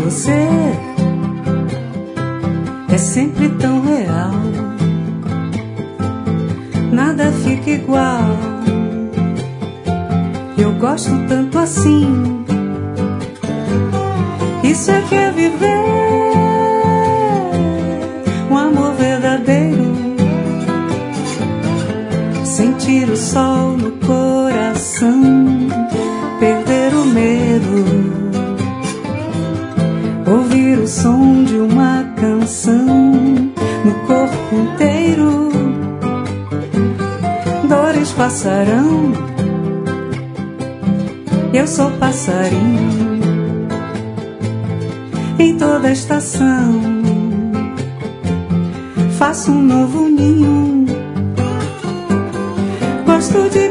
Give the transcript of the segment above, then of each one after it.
você é sempre tão real. Nada fica igual. Eu gosto tanto assim. Isso é que é viver um amor verdadeiro. Sentir o sol no coração, perder o medo, ouvir o som de uma canção no corpo inteiro. Dores passarão, eu sou passarinho em toda estação. Faço um novo ninho. Gosto de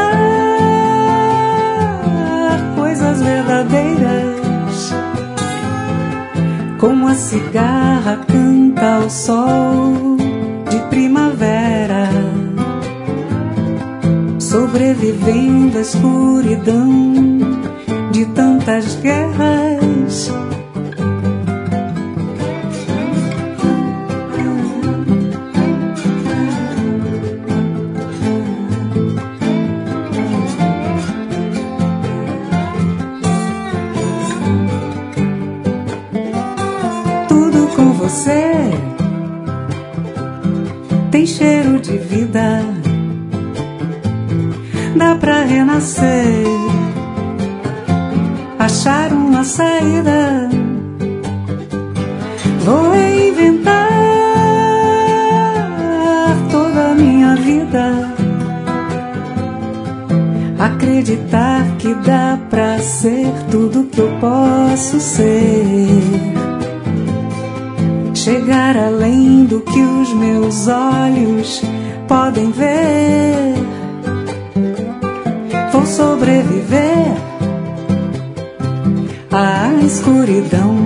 cantar coisas verdadeiras, como a cigarra canta ao sol de primavera, sobrevivendo à escuridão de tantas guerras. Você tem cheiro de vida, dá pra renascer, achar uma saída. Vou inventar toda a minha vida, acreditar que dá pra ser tudo que eu posso ser. Chegar além do que os meus olhos podem ver. Vou sobreviver à escuridão.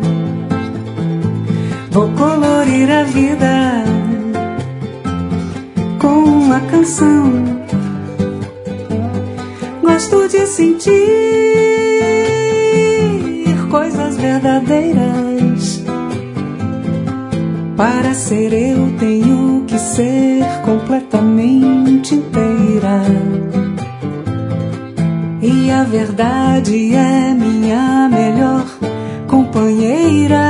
Vou colorir a vida com uma canção. Gosto de sentir coisas verdadeiras. Para ser eu tenho que ser completamente inteira. E a verdade é minha melhor companheira.